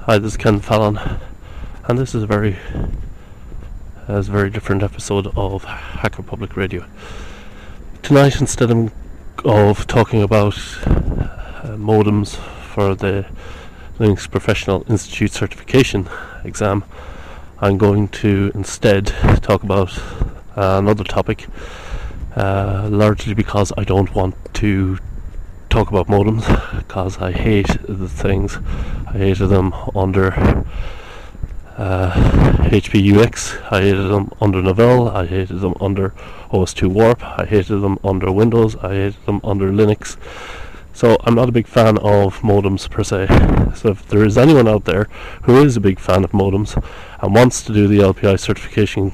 Hi, this is Ken Fallon, and this is a very different episode of Hacker Public Radio. Tonight, instead of talking about modems for the Linux Professional Institute certification exam, I'm going to instead talk about another topic, largely because I don't want to talk about modems, because I hate the things. I hated them under HPUX, I hated them under Novell, I hated them under OS2 Warp, I hated them under Windows, I hated them under Linux. So I'm not a big fan of modems per se. So if there is anyone out there who is a big fan of modems and wants to do the LPI certification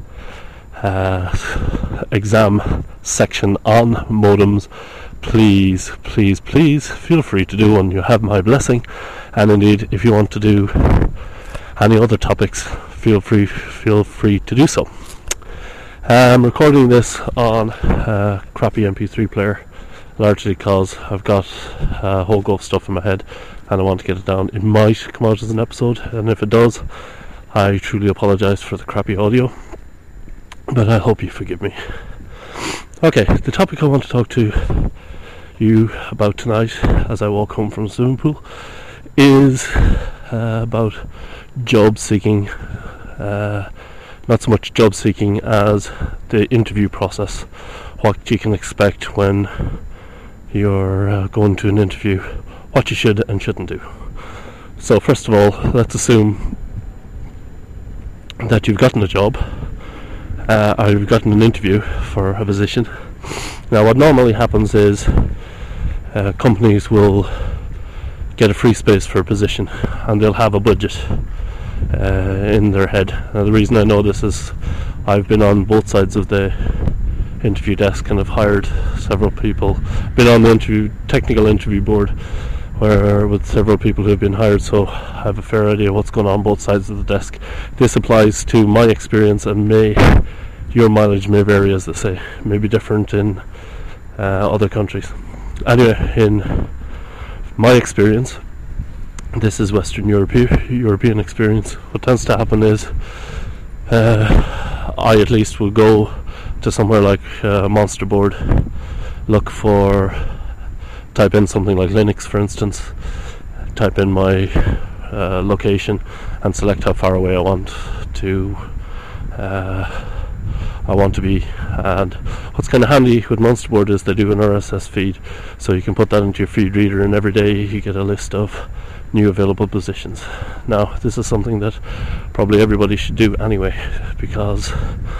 exam section on modems, please feel free to do one. You have my blessing. And indeed, if you want to do any other topics, feel free to do so. I'm recording this on a crappy MP3 player, largely because I've got a whole go of stuff in my head and I want to get it down. It might come out as an episode, and if it does, I truly apologise for the crappy audio, but I hope you forgive me. Okay, the topic I want to talk to you about tonight as I walk home from the swimming pool is about job seeking, not so much job seeking as the interview process, what you can expect when you're going to an interview, what you should and shouldn't do. So first of all, let's assume that you've gotten a job, or you've gotten an interview for a position. Now what normally happens is companies will get a free space for a position and they'll have a budget in their head. Now the reason I know this is I've been on both sides of the interview desk and I've hired several people, been on the technical interview board with several people who have been hired, so I have a fair idea what's going on both sides of the desk. This applies to my experience, and your mileage may vary, as they say, may be different in other countries. Anyway, in my experience, this is Western European experience, what tends to happen is I at least will go to somewhere like Monster Board, type in something like Linux for instance, type in my location and select how far away I want to be. And what's kind of handy with Monster Board is they do an RSS feed, so you can put that into your feed reader and every day you get a list of new available positions. Now this is something that probably everybody should do anyway, because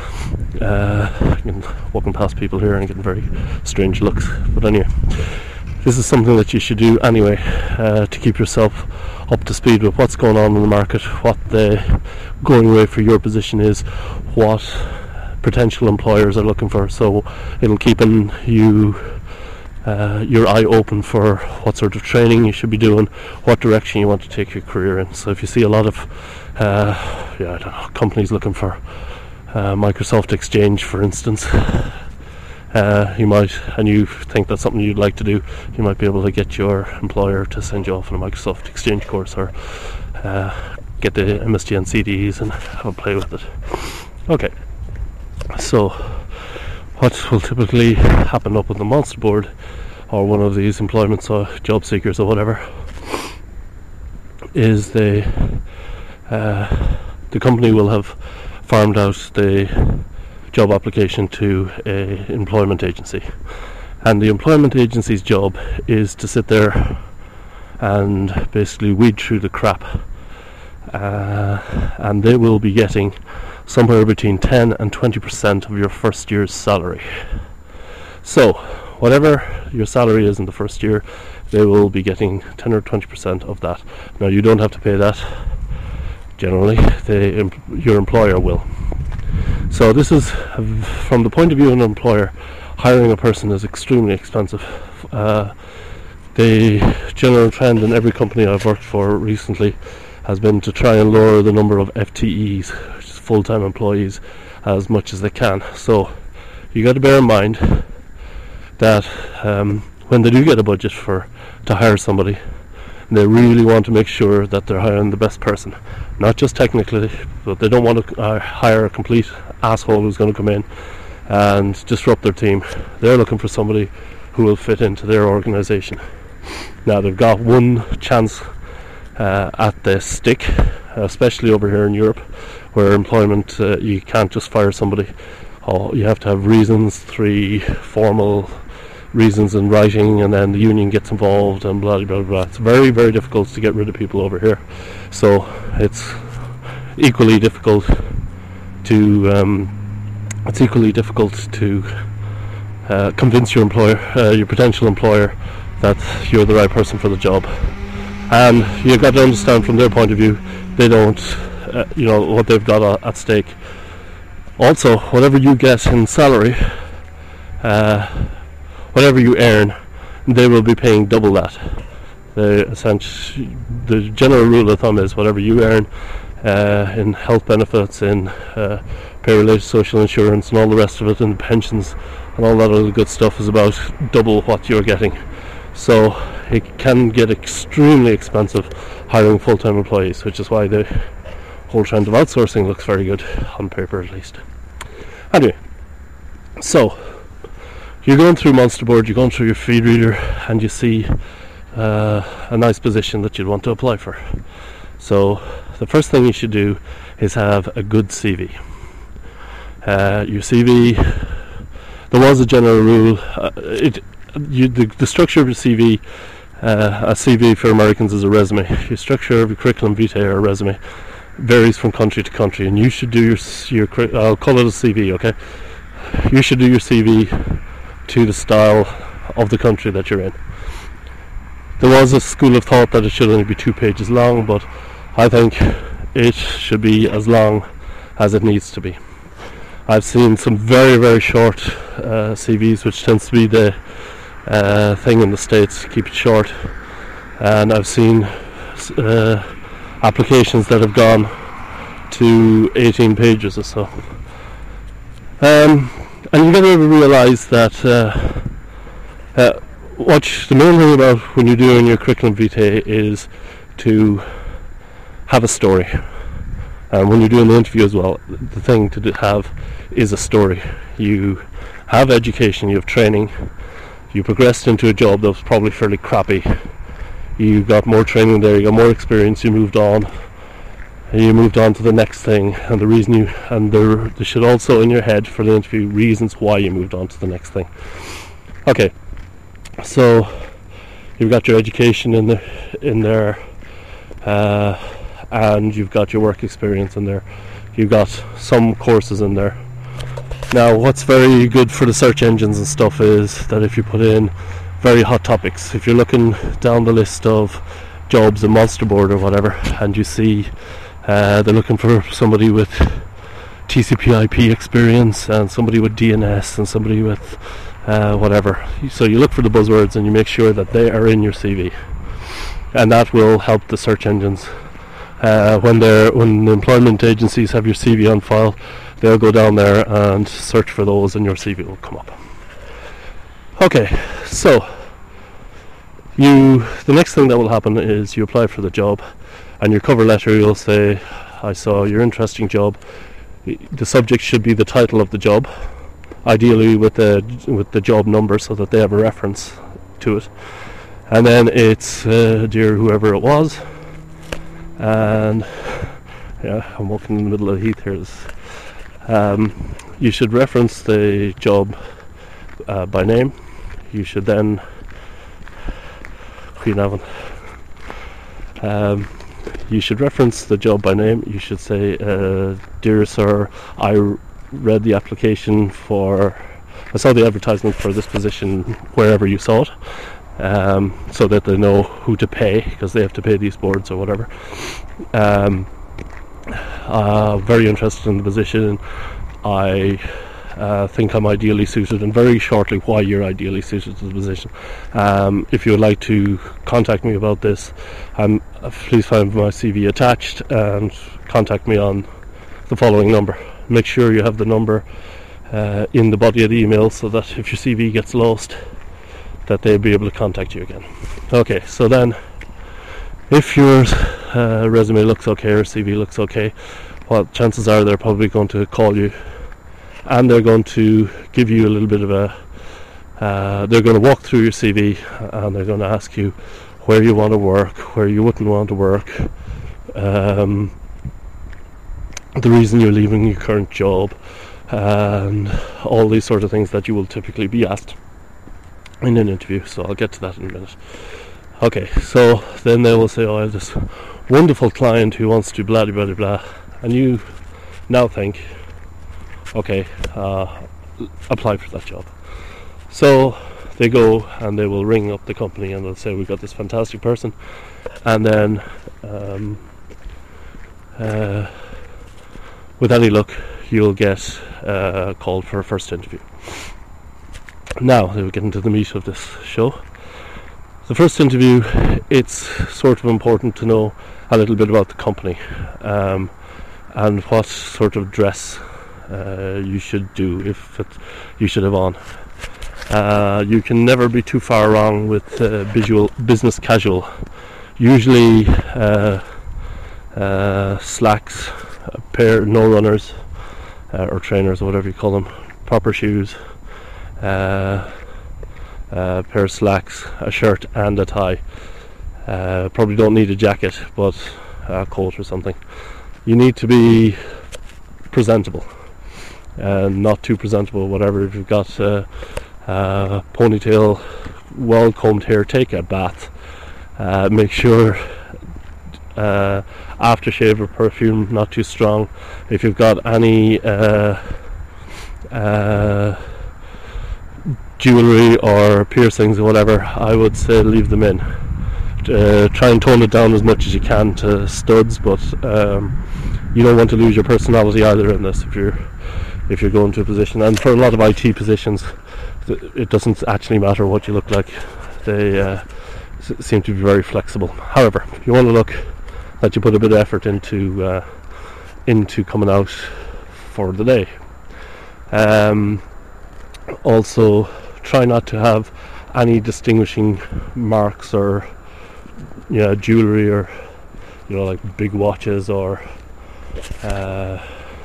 I'm walking past people here and getting very strange looks, but anyway, this is something that you should do anyway, to keep yourself up to speed with what's going on in the market, what the going rate for your position is, what potential employers are looking for. So it'll keep your eye open for what sort of training you should be doing, what direction you want to take your career in. So if you see a lot of companies looking for Microsoft Exchange for instance, you think that's something you'd like to do, you might be able to get your employer to send you off on a Microsoft Exchange course, or get the MSDN CDs and have a play with it. Okay, so what will typically happen up on the Monster Board or one of these employment job seekers or whatever is the company will have farmed out the job application to a employment agency, and the employment agency's job is to sit there and basically weed through the crap, and they will be getting somewhere between 10 and 20% of your first year's salary. So whatever your salary is in the first year, they will be getting 10 or 20% of that. Now you don't have to pay that generally, your employer will. So this is, from the point of view of an employer, hiring a person is extremely expensive. The general trend in every company I've worked for recently has been to try and lower the number of FTEs, which is full-time employees, as much as they can. So you got to bear in mind that when they do get a budget to hire somebody, They really want to make sure that they're hiring the best person, not just technically, but they don't want to hire a complete asshole who's going to come in and disrupt their team. They're looking for somebody who will fit into their organisation. Now they've got one chance at the stick, especially over here in Europe, where employment, you can't just fire somebody. You have to have reasons, 3 formal reasons in writing, and then the union gets involved and blah blah blah. It's very, very difficult to get rid of people over here. So it's equally difficult to convince your employer, your potential employer, that you're the right person for the job. And you've got to understand from their point of view, they don't, what they've got at stake. Also, whatever you get in salary, whatever you earn, they will be paying double that. The general rule of thumb is whatever you earn in health benefits, in pay-related social insurance and all the rest of it, and pensions and all that other good stuff, is about double what you're getting. So it can get extremely expensive hiring full-time employees, which is why the whole trend of outsourcing looks very good, on paper at least. Anyway, so you're going through Monsterboard, you're going through your feed reader, and you see a nice position that you'd want to apply for. So the first thing you should do is have a good CV. Your CV, there was a general rule, the structure of your CV, a CV for Americans is a resume. Your structure of your curriculum vitae or a resume varies from country to country, and you should do your I'll call it a CV, okay? You should do your CV to the style of the country that you're in. There was a school of thought that it should only be 2 pages long, but I think it should be as long as it needs to be. I've seen some very, very short CVs, which tends to be the thing in the States, keep it short, and I've seen applications that have gone to 18 pages or so. And you've got to realise that the main thing about when you're doing your curriculum vitae is to have a story. And when you're doing the interview as well, the thing to have is a story. You have education, you have training, you progressed into a job that was probably fairly crappy. You got more training there, you got more experience, you moved on. And you moved on to the next thing, and there should also in your head for the interview reasons why you moved on to the next thing. Okay, so you've got your education in there, and you've got your work experience in there. You've got some courses in there. Now, what's very good for the search engines and stuff is that if you put in very hot topics, if you're looking down the list of jobs in Monsterboard or whatever, and you see they're looking for somebody with TCP/IP experience and somebody with DNS and somebody with whatever. So you look for the buzzwords and you make sure that they are in your CV, and that will help the search engines. When the employment agencies have your CV on file, they'll go down there and search for those, and your CV will come up. Okay, so the next thing that will happen is you apply for the job, and your cover letter you'll say, I saw your interesting job. The subject should be the title of the job, ideally with the job number so that they have a reference to it. And then it's dear whoever it was, and yeah, I'm walking in the middle of the heath here. You should reference the job by name. You should then you should reference the job by name. You should say, dear sir, I read the application I saw the advertisement for this position wherever you saw it, so that they know who to pay, because they have to pay these boards or whatever. Very interested in the position. I think I'm ideally suited, and very shortly why you're ideally suited to the position. If you would like to contact me about this, please find my CV attached and contact me on the following number. Make sure you have the number in the body of the email, so that if your CV gets lost, that they'll be able to contact you again. Okay, so then If your resume looks okay or CV looks okay, well, chances are they're probably going to call you, and they're going to give you a little bit of they're going to walk through your CV, and they're going to ask you where you want to work, where you wouldn't want to work, the reason you're leaving your current job, and all these sort of things that you will typically be asked in an interview. So I'll get to that in a minute. Okay, so then they will say, I have this wonderful client who wants to blah blah blah blah, and you now think, okay, apply for that job. So they go and they will ring up the company and they'll say, we've got this fantastic person, and then with any luck you'll get called for a first interview. Now they will get into the meat of this show. The first interview, it's sort of important to know a little bit about the company, and what sort of dress you should do, you should have on. You can never be too far wrong with business casual. Usually slacks, a pair, no runners or trainers or whatever you call them, proper shoes, a pair of slacks, a shirt and a tie. Probably don't need a jacket, but a coat or something. You need to be presentable, and not too presentable, whatever. If you've got ponytail, well combed hair, take a bath. Make sure aftershave or perfume not too strong. If you've got any jewellery or piercings or whatever, I would say leave them in. Try and tone it down as much as you can to studs, but you don't want to lose your personality either in this if you're going to a position. And for a lot of IT positions, it doesn't actually matter what you look like. They seem to be very flexible. However, if you want to look that you put a bit of effort into coming out for the day. Also, try not to have any distinguishing marks or jewellery, or like big watches, or I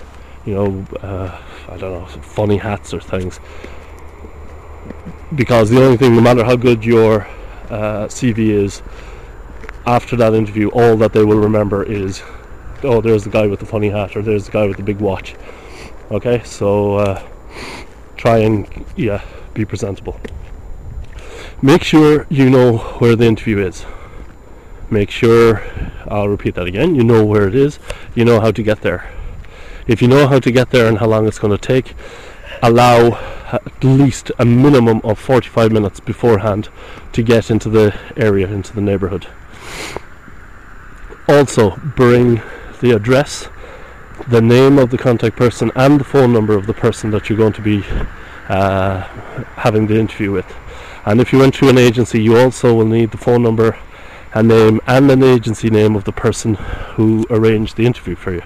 don't know, funny hats or things. Because the only thing, no matter how good your CV is, after that interview, all that they will remember is, oh, there's the guy with the funny hat, or there's the guy with the big watch. Okay, so try and be presentable. Make sure you know where the interview is. Make sure, I'll repeat that again, you know where it is, you know how to get there. If you know how to get there and how long it's going to take, allow at least a minimum of 45 minutes beforehand to get into the area, into the neighbourhood. Also, bring the address, the name of the contact person, and the phone number of the person that you're going to be having the interview with. And if you went through an agency, you also will need the phone number, a name, and an agency name of the person who arranged the interview for you.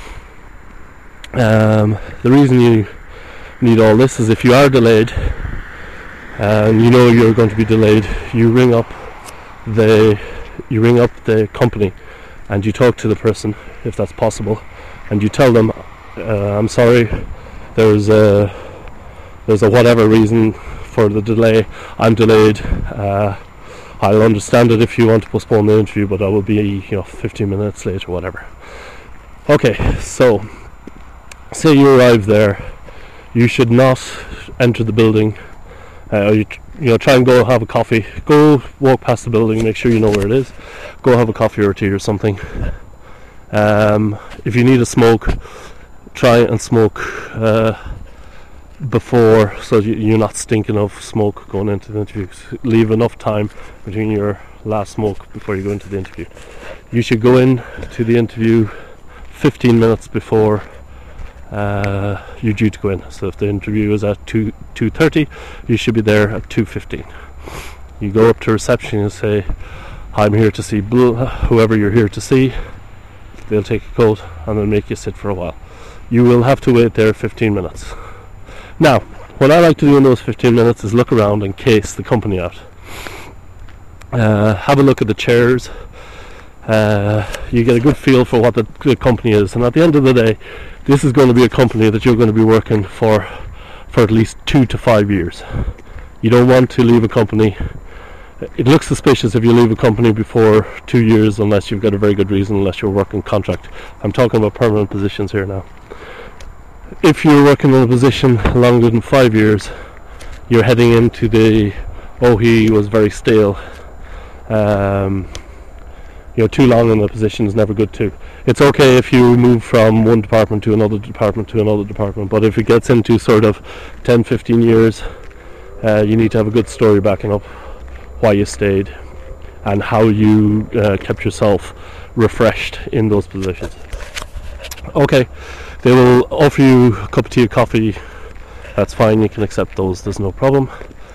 The reason you need all this is if you are delayed, and you know you're going to be delayed, you ring up the company and you talk to the person, if that's possible, and you tell them, I'm sorry, there's a whatever reason for the delay, I'm delayed, I'll understand it if you want to postpone the interview, but I will be 15 minutes late or whatever. Okay, so say you arrive there, you should not enter the building. Try and go have a coffee. Go walk past the building, make sure you know where it is. Go have a coffee or tea or something. If you need a smoke, try and smoke before, so you're not stinking of smoke going into the interview. Leave enough time between your last smoke before you go into the interview. You should go in to the interview 15 minutes before you're due to go in. So if the interview is at 2:30, you should be there at 2:15. You go up to reception and say, I'm here to see whoever you're here to see. They'll take a coat and they'll make you sit for a while. You will have to wait there 15 minutes. Now, what I like to do in those 15 minutes is look around and case the company out. Have a look at the chairs, You get a good feel for what the company is, and at the end of the day, this is going to be a company that you're going to be working for at least 2 to 5 years. You don't want to leave a company. It looks suspicious if you leave a company before 2 years, unless you've got a very good reason, unless you're working contract. I'm talking about permanent positions here now. If you're working in a position longer than 5 years, you're heading into he was very stale. Too long in a position is never good too. It's okay if you move from one department to another department, but if it gets into sort of 10-15 years, you need to have a good story backing up why you stayed and how you kept yourself refreshed in those positions. Okay, they will offer you a cup of tea or coffee. That's fine, you can accept those, there's no problem.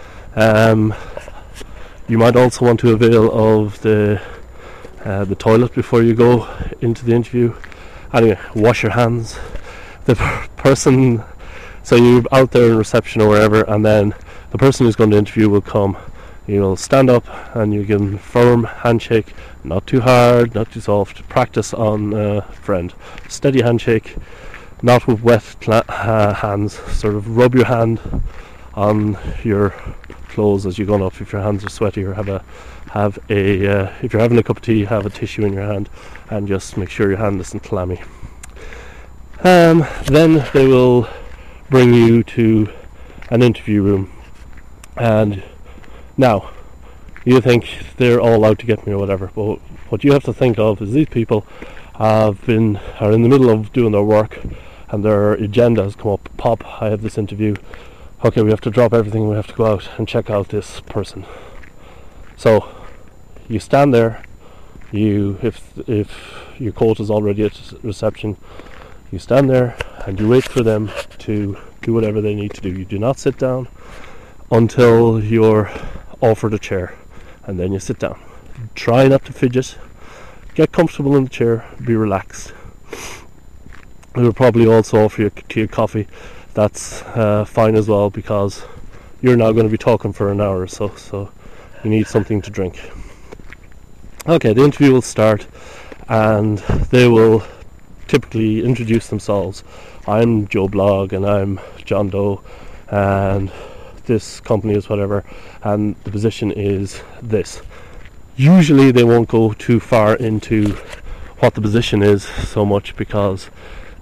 You might also want to avail of the toilet before you go into the interview. Anyway, wash your hands. The person, so you're out there in reception or wherever, and then the person who's going to interview will come. You'll stand up and you give them a firm handshake, not too hard, not too soft. Practice on a friend. Steady handshake, not with wet hands. Sort of rub your hand on your clothes as you're going up. If your hands are sweaty, or if you're having a cup of tea, have a tissue in your hand and just make sure your hand isn't clammy. Then they will bring you to an interview room, and now you think they're all out to get me or whatever, but what you have to think of is these people are in the middle of doing their work and their agenda has come up. Pop, I have this interview. Okay, we have to drop everything, we have to go out and check out this person. So you stand there, if your coat is already at reception, you stand there and you wait for them to do whatever they need to do. You do not sit down until you're offered a chair, and then you sit down. Try not to fidget, get comfortable in the chair, be relaxed. They will probably also offer you tea or coffee. That's fine as well, because you're now going to be talking for an hour or so you need something to drink. Okay, the interview will start and they will typically introduce themselves. I'm Joe Blogg and I'm John Doe and this company is whatever and the position is this. Usually they won't go too far into what the position is so much, because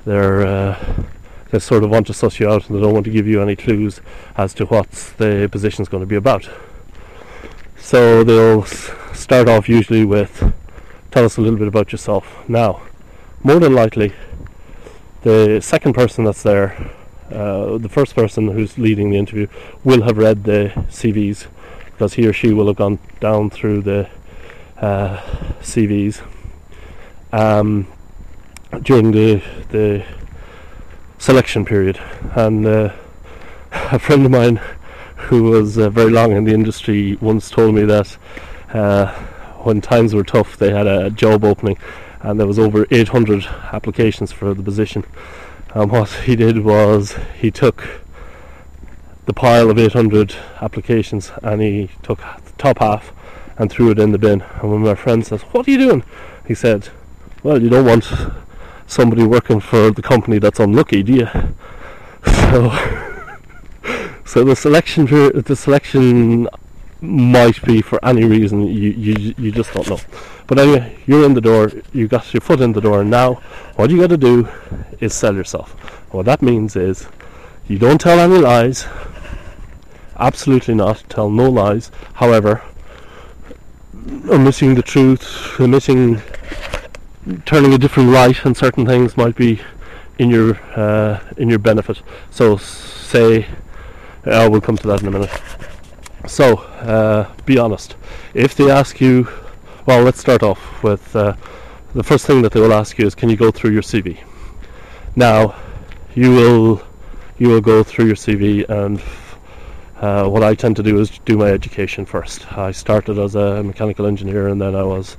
they sort of want to suss you out and they don't want to give you any clues as to what the position is going to be about. So they'll start off usually with, tell us a little bit about yourself. Now, more than likely, the second person that's there, the first person who's leading the interview, will have read the CVs, because he or she will have gone down through the CVs during the selection period. And a friend of mine who was very long in the industry once told me that when times were tough, they had a job opening and there was over 800 applications for the position, and what he did was he took the pile of 800 applications and he took the top half and threw it in the bin. And when my friend says, "What are you doing?" he said, "Well, you don't want somebody working for the company that's unlucky, do you?" So the selection might be for any reason, you just don't know. But anyway, you're in the door, you got your foot in the door, and now what you got to do is sell yourself. What that means is you don't tell any lies, absolutely not, tell no lies. However, omitting the truth, turning a different right on certain things might be in your benefit. So say, we'll come to that in a minute. So be honest. If they ask you, well, let's start off with the first thing that they will ask you is, can you go through your CV? Now you will go through your CV, and what I tend to do is do my education first. I started as a mechanical engineer, and then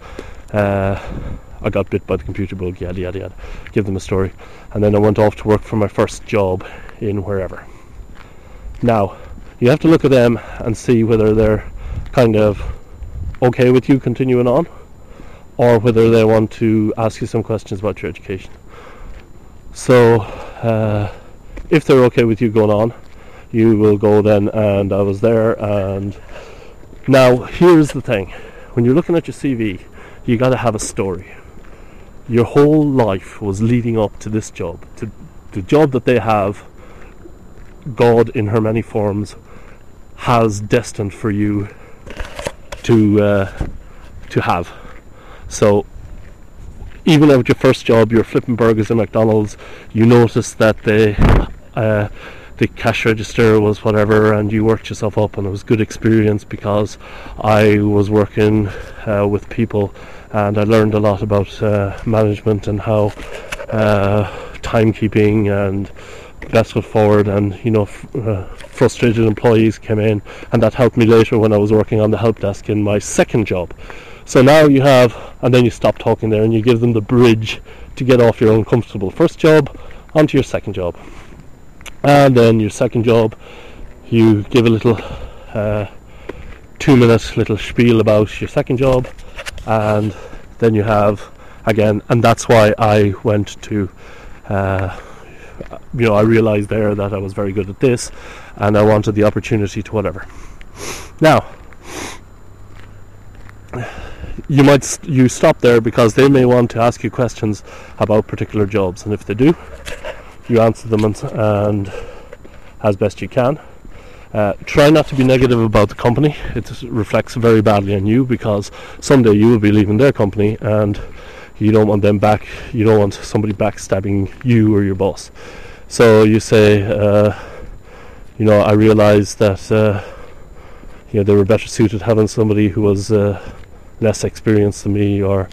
I got bit by the computer bug, yada yada yada. Give them a story, and then I went off to work for my first job in wherever. Now you have to look at them and see whether they're kind of okay with you continuing on, or whether they want to ask you some questions about your education. So if they're okay with you going on, you will go then. And I was there. And now here's the thing: when you're looking at your CV, you got to have a story. Your whole life was leading up to this job, to the job that they have. God, in her many forms, has destined for you to have. So even at your first job, you're flipping burgers at McDonald's, you noticed that the cash register was whatever, and you worked yourself up, and it was good experience because I was working with people, and I learned a lot about management and how timekeeping and best foot forward, and frustrated employees came in, and that helped me later when I was working on the help desk in my second job. So now you have, and then you stop talking there and you give them the bridge to get off your uncomfortable first job onto your second job. And then your second job, you give a little 2-minute little spiel about your second job, and then you have again, and that's why I went to I realized there that I was very good at this, and I wanted the opportunity to whatever. Now you stop there because they may want to ask you questions about particular jobs, and if they do, you answer them and as best you can. Try not to be negative about the company. It reflects very badly on you, because someday you will be leaving their company and you don't want them back. You don't want somebody backstabbing you or your boss. So you say, I realized that they were better suited having somebody who was less experienced than me, or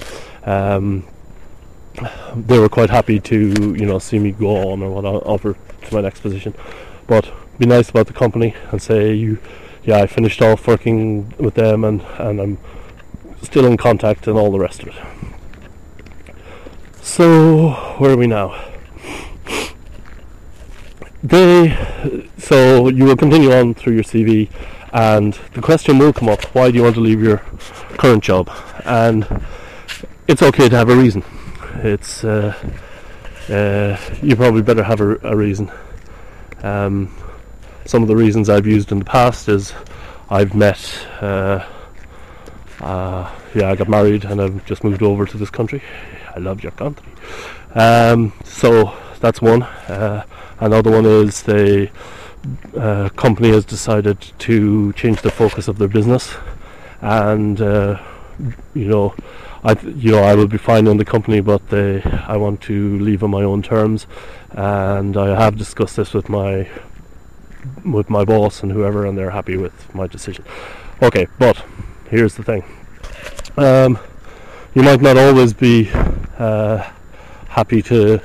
they were quite happy to see me go on or whatever to my next position. But be nice about the company and say I finished off working with them and I'm still in contact and all the rest of it. So where are we now? So you will continue on through your CV, and the question will come up: why do you want to leave your current job? And it's okay to have a reason. It's you probably better have a reason. Some of the reasons I've used in the past is I've met I got married and I've just moved over to this country. I love your country. So that's one. Another one is the company has decided to change the focus of their business, and I will be fine in the company, but I want to leave on my own terms, and I have discussed this with my boss and whoever, and they're happy with my decision. Okay, but here's the thing. You might not always be happy to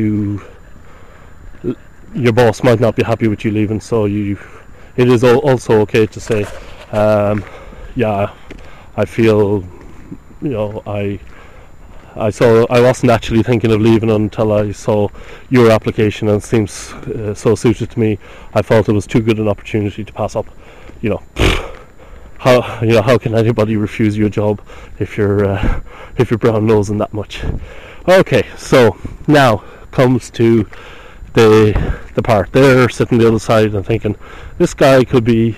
your boss might not be happy with you leaving, so it is also okay to say, I feel, I wasn't actually thinking of leaving until I saw your application, and it seems so suited to me. I felt it was too good an opportunity to pass up. How can anybody refuse you a job if you're brown nosing that much? Okay, so now comes to the part. They're sitting the other side and thinking, this guy could be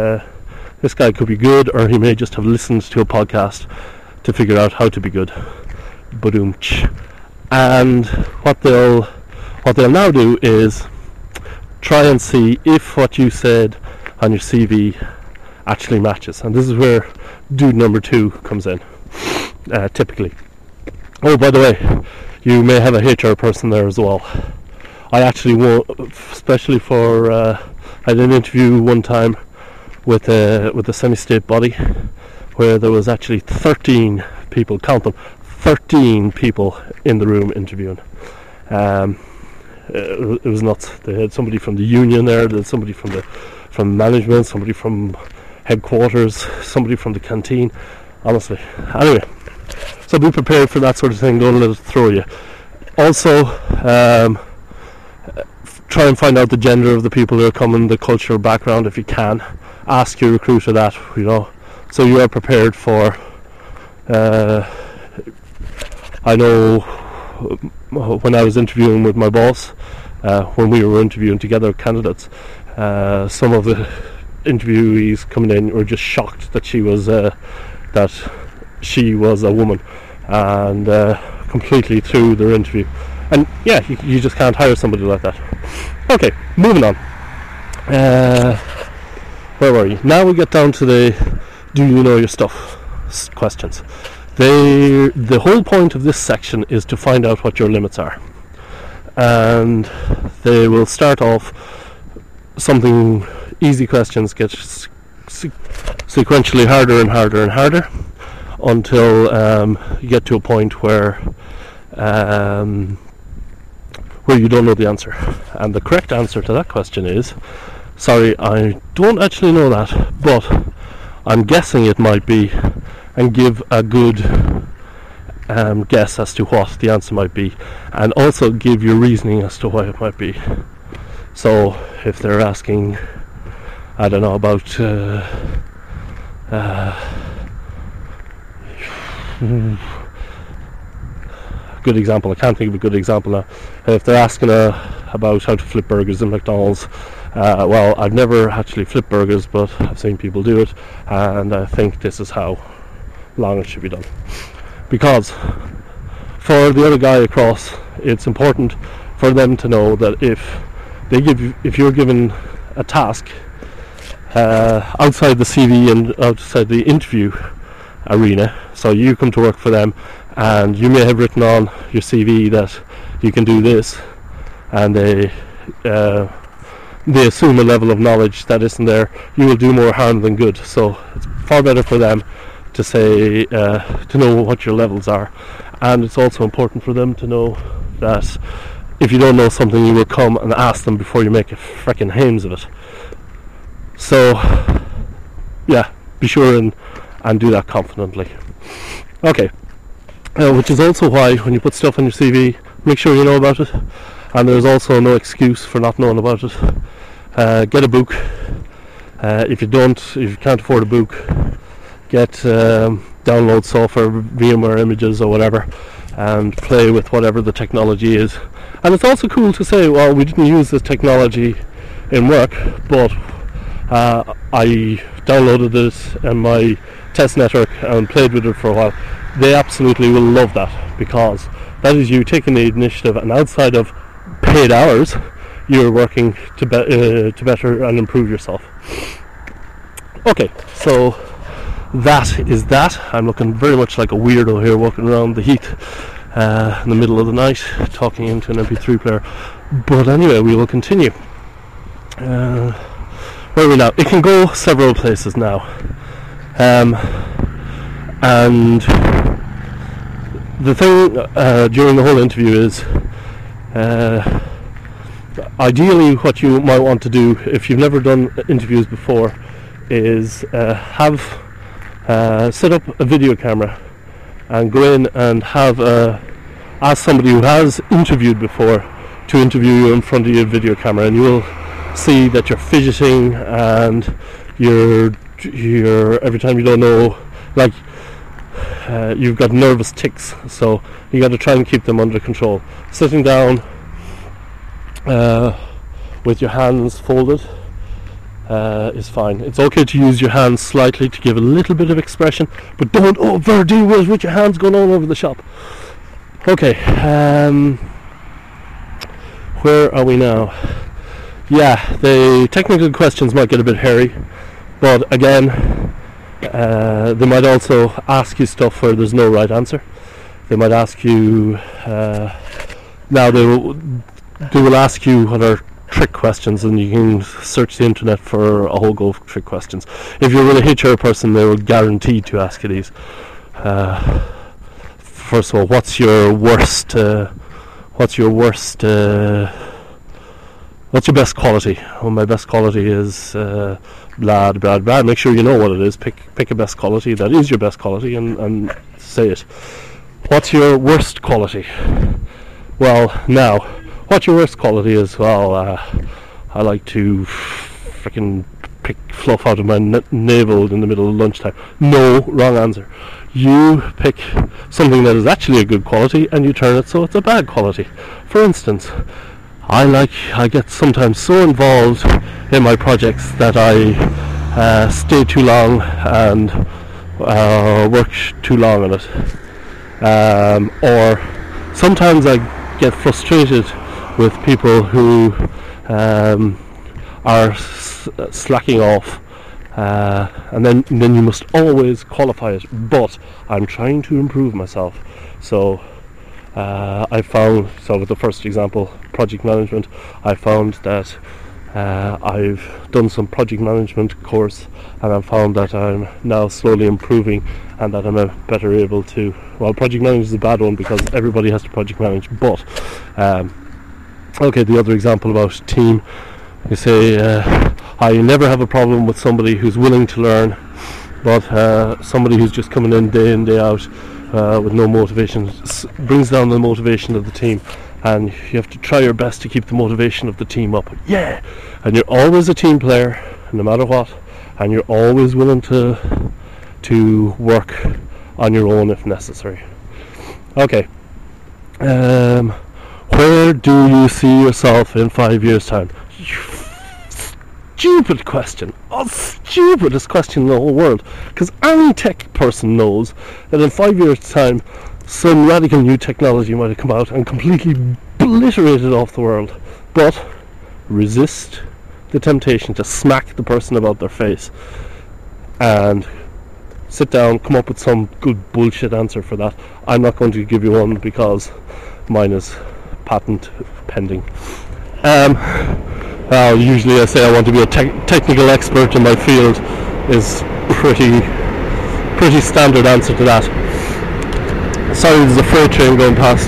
good, or he may just have listened to a podcast to figure out how to be good. Badoom-ch. And what they'll now do is try and see if what you said on your CV actually matches. And this is where dude number 2 comes in, typically. Oh, by the way, you may have a HR person there as well. I actually won't, especially for I had an interview one time with a semi-state body where there was actually 13 people, count them, 13 people in the room interviewing. It was nuts. They had somebody from the union there, they had somebody from management, somebody from headquarters, somebody from the canteen. Honestly, anyway, so be prepared for that sort of thing. Don't let it throw you. Also, try and find out the gender of the people who are coming, the cultural background if you can. Ask your recruiter that, so you are prepared for I know when I was interviewing with my boss, when we were interviewing together candidates, some of the interviewees coming in were just shocked that she was a woman, and completely threw their interview. And yeah, you just can't hire somebody like that. Okay, moving on. Where were you? Now we get down to the do you know your stuff questions. The whole point of this section is to find out what your limits are, and they will start off something easy questions, get sequentially harder and harder and harder until you get to a point where you don't know the answer. And the correct answer to that question is, sorry, I don't actually know that, but I'm guessing it might be, and give a good guess as to what the answer might be, and also give your reasoning as to why it might be. So if they're asking, I don't know, about good example, I can't think of a good example now. If they're asking about how to flip burgers in McDonald's, well, I've never actually flipped burgers, but I've seen people do it, and I think this is how long it should be done. Because for the other guy across, it's important for them to know that if you're given a task outside the CV and outside the interview arena, so you come to work for them and you may have written on your CV that you can do this, and they assume a level of knowledge that isn't there, you will do more harm than good. So it's far better for them to say, to know what your levels are. And it's also important for them to know that if you don't know something, you will come and ask them before you make a frickin' hames of it. So yeah, be sure and do that confidently. Okay, which is also why when you put stuff on your CV, make sure you know about it, and there's also no excuse for not knowing about it. Get a book. If you can't afford a book, get download software, VMware images or whatever, and play with whatever the technology is. And it's also cool to say, well, we didn't use this technology in work, but I downloaded this in my test network and played with it for a while. They absolutely will love that, because that is you taking the initiative, and outside of paid hours, you're working to better and improve yourself. Okay, so that is that. I'm looking very much like a weirdo here, walking around the heat in the middle of the night, talking into an MP3 player. But anyway, we will continue. Where are we now? It can go several places now. And the thing during the whole interview is, ideally what you might want to do, if you've never done interviews before, is set up a video camera and go in and ask somebody who has interviewed before to interview you in front of your video camera, and you will see that you're fidgeting and you're every time you don't know, like you've got nervous tics, so you got to try and keep them under control. Sitting down with your hands folded is fine. It's okay to use your hands slightly to give a little bit of expression, but don't overdo it with your hands going all over the shop. Okay, where are we now? Yeah, the technical questions might get a bit hairy, but again, they might also ask you stuff where there's no right answer. They might ask you, now they will ask you what are trick questions, and you can search the internet for a whole go of trick questions. If you're with a HR person, they will guarantee to ask you these. First of all, what's your best quality? Well, my best quality is blah blah blah. Make sure you know what it is. Pick a best quality that is your best quality and say it. What's your worst quality? Well, now, what your worst quality is? Well, I like to freaking pick fluff out of my navel in the middle of lunchtime. No, wrong answer. You pick something that is actually a good quality and you turn it so it's a bad quality. For instance, I get sometimes so involved in my projects that I stay too long and work too long on it. Or sometimes I get frustrated with people who are slacking off, and then you must always qualify it. But I'm trying to improve myself, so I found, so with the first example, project management, I found that I've done some project management course, and I've found that I'm now slowly improving and that I'm better able to, well, project management is a bad one because everybody has to project manage, but okay, the other example about team, you say I never have a problem with somebody who's willing to learn, but somebody who's just coming in day out with no motivation brings down the motivation of the team, and you have to try your best to keep the motivation of the team up. Yeah, and you're always a team player no matter what, and you're always willing to work on your own if necessary. Okay, where do you see yourself in 5 years' time? Stupid question. Stupidest question in the whole world, because any tech person knows that in 5 years' time some radical new technology might have come out and completely obliterated off the world. But resist the temptation to smack the person about their face and sit down, come up with some good bullshit answer for that. I'm not going to give you one because mine is patent pending. Usually I say I want to be a technical expert in my field is pretty standard answer to that. Sorry, there's a freight train going past.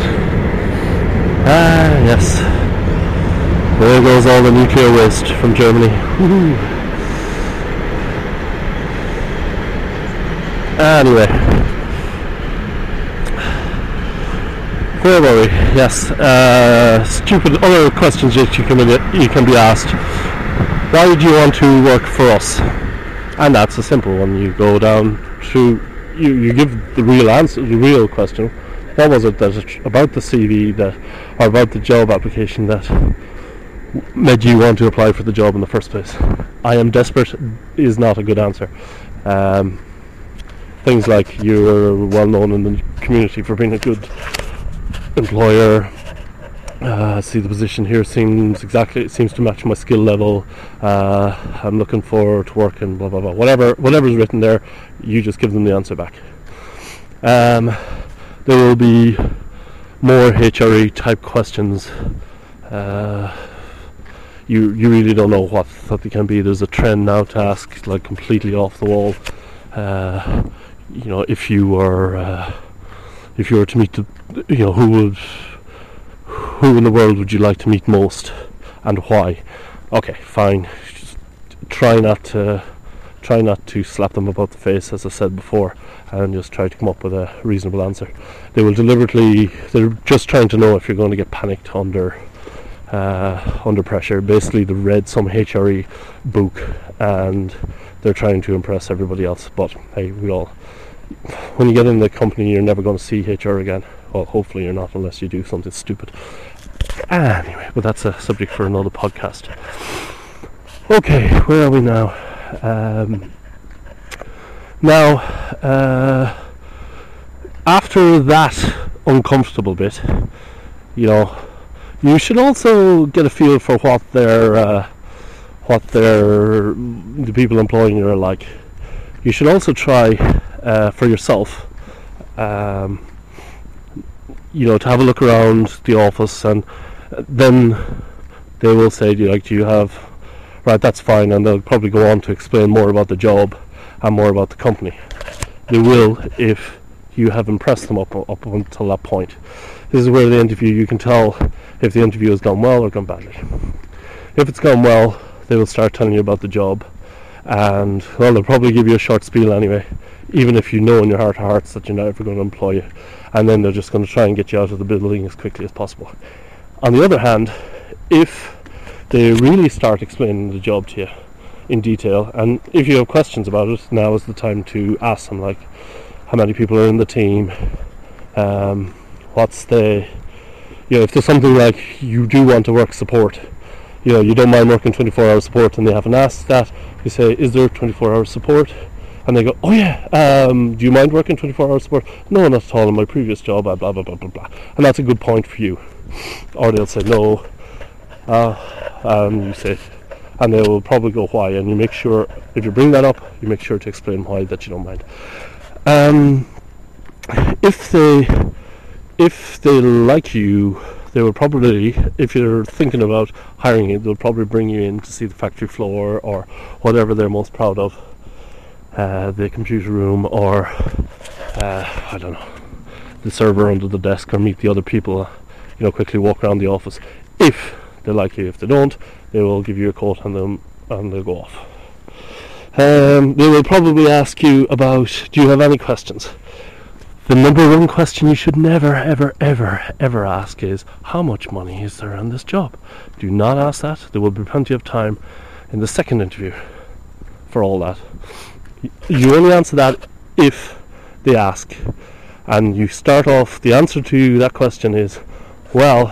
Yes. There goes all the nuclear waste from Germany. Woohoo. Anyway, where were we? Yes, stupid other questions that you can be asked. Why do you want to work for us? And that's a simple one. You go down through, you give the real answer, the real question. What was it that about the CV or about the job application that made you want to apply for the job in the first place? I am desperate is not a good answer. Things like you're well known in the community for being a good employer. See, the position here seems to match my skill level. I'm looking forward to work and blah blah blah. Whatever's written there, you just give them the answer back. There will be more HRE type questions. You really don't know what they can be. There's a trend now to ask like completely off the wall. If you were to meet who in the world would you like to meet most and why? Okay, fine. Just try not to slap them about the face, as I said before, and just try to come up with a reasonable answer. They're just trying to know if you're going to get panicked under pressure. Basically, they've read some HRE book and they're trying to impress everybody else. But hey, when you get in the company, you're never going to see HR again. Well, hopefully you're not, unless you do something stupid. Anyway, but that's a subject for another podcast. Okay, where are we now? After that uncomfortable bit, you should also get a feel for what the people employing you are like. You should also try for yourself, to have a look around the office, and then they will say, do you have, right, that's fine, and they'll probably go on to explain more about the job and more about the company. They will, if you have impressed them up until that point. This is where the interview, you can tell if the interview has gone well or gone badly. If it's gone well, they will start telling you about the job, and well, they'll probably give you a short spiel anyway, even if you know in your heart of hearts that you're never going to employ you, and then they're just going to try and get you out of the building as quickly as possible. On the other hand, if they really start explaining the job to you, in detail. And if you have questions about it, now is the time to ask them, like how many people are in the team, what's the, if there's something like you do want to work support, you don't mind working 24-hour support, and they haven't asked that, you say, is there 24-hour support? And they go, oh yeah, do you mind working 24-hour support? No, not at all, in my previous job, blah blah blah blah blah. And that's a good point for you. Or they'll say no, you say, and they will probably go why, and you make sure, if you bring that up, you make sure to explain why, that you don't mind. If they like you, they will probably, if you're thinking about hiring you, they'll probably bring you in to see the factory floor or whatever they're most proud of, the computer room, or I don't know, the server under the desk, or meet the other people, quickly walk around the office. If they like you. If they don't, they will give you a coat and they'll go off. They will probably ask you about, do you have any questions? The number one question you should never, ever, ever, ever ask is, how much money is there on this job? Do not ask that. There will be plenty of time in the second interview for all that. You only answer that if they ask. And you start off, the answer to that question is, well,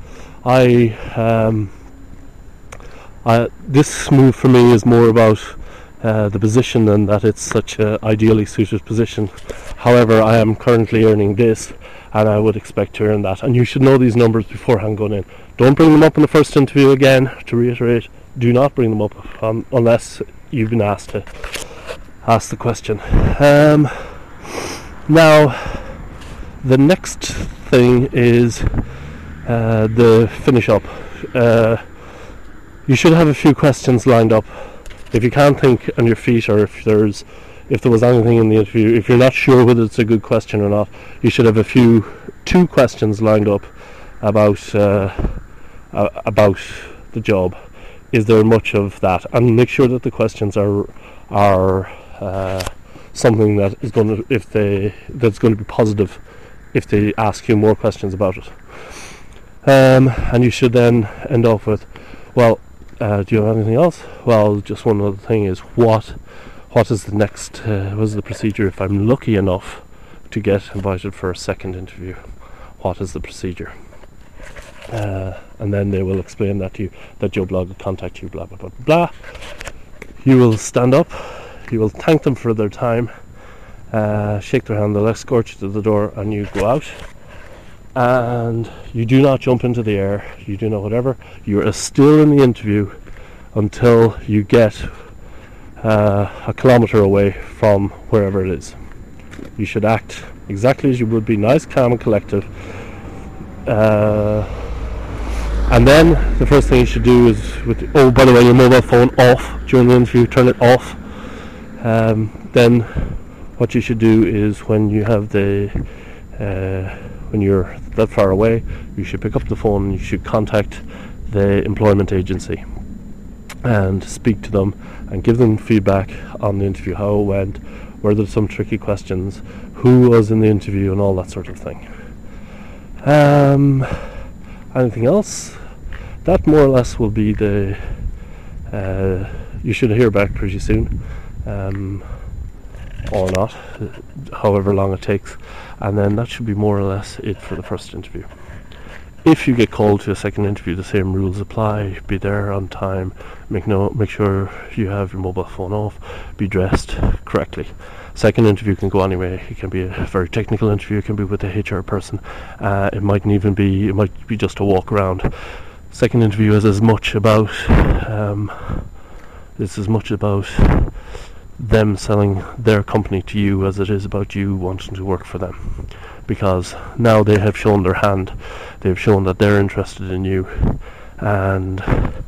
this move for me is more about the position, and that it's such a ideally suited position. However, I am currently earning this, and I would expect to earn that. And you should know these numbers beforehand going in. Don't bring them up in the first interview again. To reiterate, do not bring them up unless you've been asked to ask the question. Now, the next thing is the finish up. You should have a few questions lined up. If you can't think on your feet, or if there was anything in the interview, if you're not sure whether it's a good question or not, you should have two questions lined up about the job. Is there much of that? And make sure that the questions are something that is going to, that's going to be positive if they ask you more questions about it. And you should then end off with, well, do you have anything else? Well, just one other thing is, what is the next, what is the procedure if I'm lucky enough to get invited for a second interview? What is the procedure? And then they will explain that to you, that Joe Blogg will contact you, blah blah blah blah. You will stand up, you will thank them for their time, shake their hand, they'll escort you to the door, and you go out. And you do not jump into the air, you do not whatever, you are still in the interview until you get a kilometre away from wherever it is. You should act exactly as you would be, nice, calm and collected. And then the first thing you should do is, oh, by the way, your mobile phone off during the interview, turn it off. Then what you should do is, when you have when you're that far away, you should pick up the phone and you should contact the employment agency and speak to them and give them feedback on the interview, how it went, were there some tricky questions, who was in the interview, and all that sort of thing. Anything else? That more or less will be the you should hear back pretty soon, or not, however long it takes, and then that should be more or less it for the first interview. If you get called to a second interview, the same rules apply. Be there on time, make sure you have your mobile phone off, be dressed correctly. Second interview can go anyway. It can be a very technical interview, it can be with a HR person, it might be just a walk around. Second interview is as much about them selling their company to you as it is about you wanting to work for them, because now they have shown their hand, they've shown that they're interested in you, and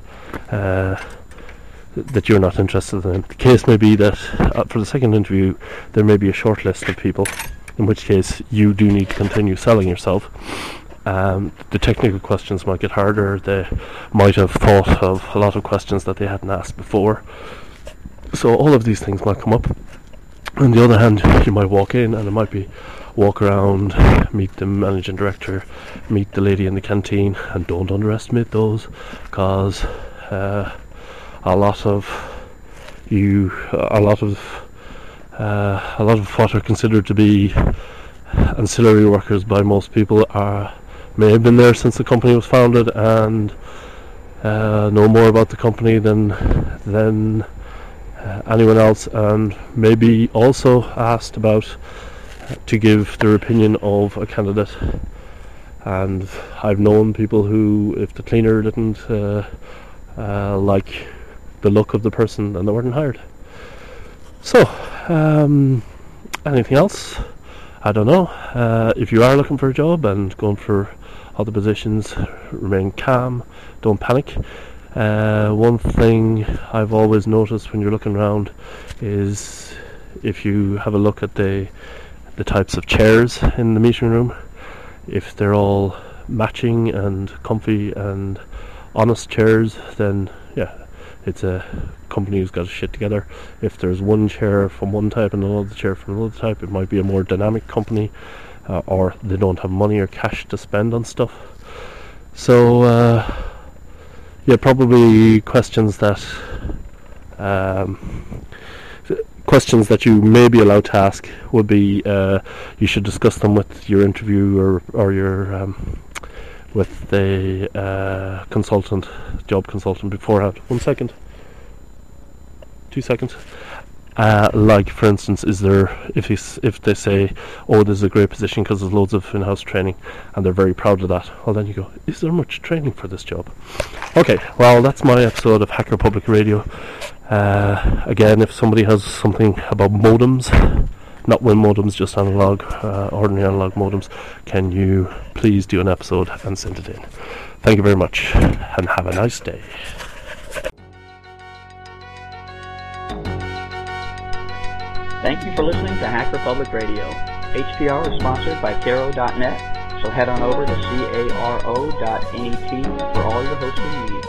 that you're not interested in them. The case may be that for the second interview there may be a short list of people, in which case you do need to continue selling yourself. The technical questions might get harder, they might have thought of a lot of questions that they hadn't asked before. So all of these things might come up. On the other hand, you might walk in and it might be walk around, meet the managing director, meet the lady in the canteen, and don't underestimate those, because a lot of a lot of what are considered to be ancillary workers by most people may have been there since the company was founded and know more about the company than anyone else, and maybe also asked about to give their opinion of a candidate. And I've known people who, if the cleaner didn't like the look of the person, then they weren't hired. So, anything else? I don't know. If you are looking for a job and going for other positions, remain calm, don't panic. One thing I've always noticed when you're looking around is if you have a look at the types of chairs in the meeting room, if they're all matching and comfy and honest chairs, then yeah, it's a company who's got shit together. If there's one chair from one type and another chair from another type, it might be a more dynamic company, or they don't have money or cash to spend on stuff. So yeah, probably questions that you may be allowed to ask would be, you should discuss them with your interview or your with the job consultant beforehand. 1 second. 2 seconds. Like, for instance, is there, if they say, oh, this is a great position because there's loads of in-house training, and they're very proud of that, well, then you go, is there much training for this job? Okay, well, that's my episode of Hacker Public Radio. Again, if somebody has something about modems, not WIN modems, just analog, ordinary analog modems, can you please do an episode and send it in? Thank you very much, and have a nice day. Thank you for listening to Hacker Public Radio. HPR is sponsored by Caro.net, so head on over to caro.net for all your hosting needs.